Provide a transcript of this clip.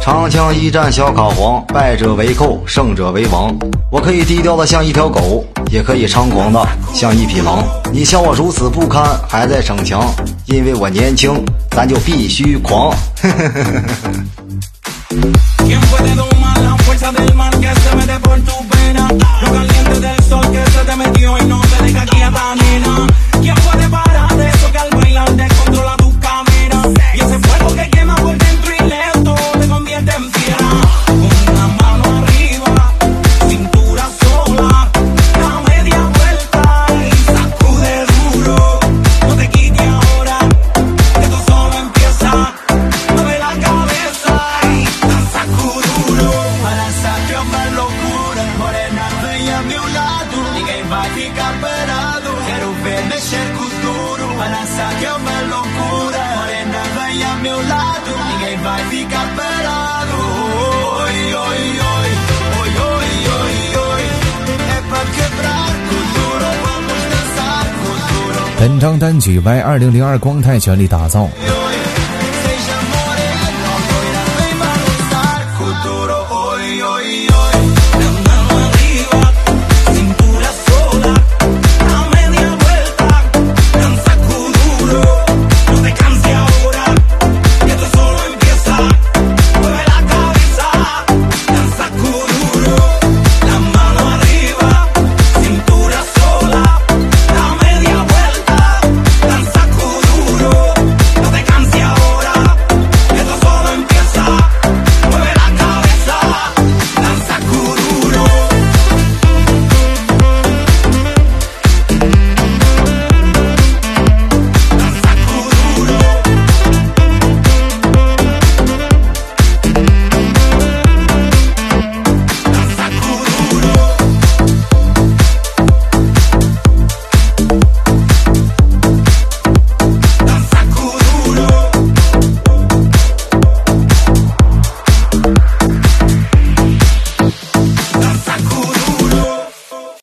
长枪一战小卡皇，败者为寇，胜者为王。我可以低调的像一条狗，也可以猖狂的像一匹狼。你像我如此不堪，还在逞强，因为我年轻，咱就必须狂。¿Quién puede domar la fuerza del mar que se mete por tu pena? Lo caliente del sol que se te metió y no te deja quieta, nena. ¿Quién puede parar eso que al bailar descontrola tu cadera? Y ese fuego que quema por dentro y lento te convierte en fiera. Con una mano arriba, cintura sola, da media vuelta y sacude duro. No te quites ahora, que tú solo empieza. Mueve la cabeza y sacuduro. Para sacarme loucura, morena bella a meu lado. Ninguém vai ficar parado. Quero ver mexer com duro. Para sacarme loucura, morena bella a meu lado. Ninguém vai ficar parado. Oi, oi, oi, oi, oi, oi, oi. É pra quebrar com duro, vamos dançar com duro. 本张单曲为2002光泰全力打造。